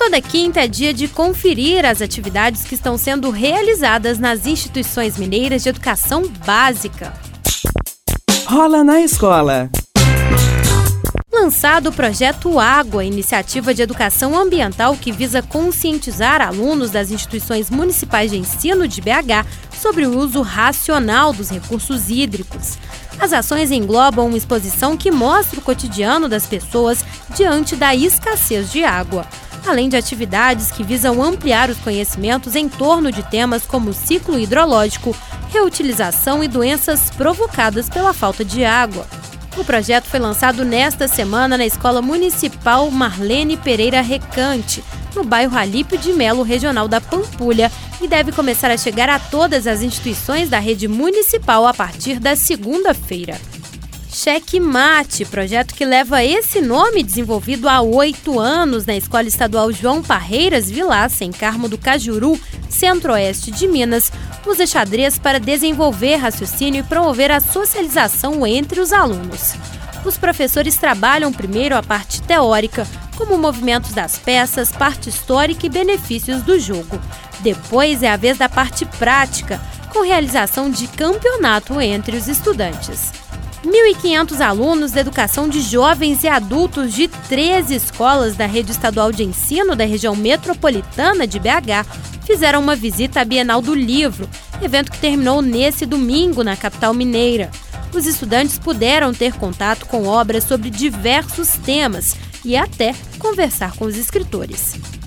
Toda quinta é dia de conferir as atividades que estão sendo realizadas nas instituições mineiras de educação básica. Rola na escola. Lançado o Projeto Água, iniciativa de educação ambiental que visa conscientizar alunos das instituições municipais de ensino de BH sobre o uso racional dos recursos hídricos. As ações englobam uma exposição que mostra o cotidiano das pessoas diante da escassez de água, além de atividades que visam ampliar os conhecimentos em torno de temas como ciclo hidrológico, reutilização e doenças provocadas pela falta de água. O projeto foi lançado nesta semana na Escola Municipal Marlene Pereira Recante, no bairro Alípio de Melo, regional da Pampulha, e deve começar a chegar a todas as instituições da rede municipal a partir da segunda-feira. Cheque Mate, projeto que leva esse nome, desenvolvido há 8 anos na Escola Estadual João Parreiras Vilaça, em Carmo do Cajuru, centro-oeste de Minas, usa xadrez para desenvolver raciocínio e promover a socialização entre os alunos. Os professores trabalham primeiro a parte teórica, como movimentos das peças, parte histórica e benefícios do jogo. Depois é a vez da parte prática, com realização de campeonato entre os estudantes. 1.500 alunos da educação de jovens e adultos de 13 escolas da rede estadual de ensino da região metropolitana de BH fizeram uma visita à Bienal do Livro, evento que terminou nesse domingo na capital mineira. Os estudantes puderam ter contato com obras sobre diversos temas e até conversar com os escritores.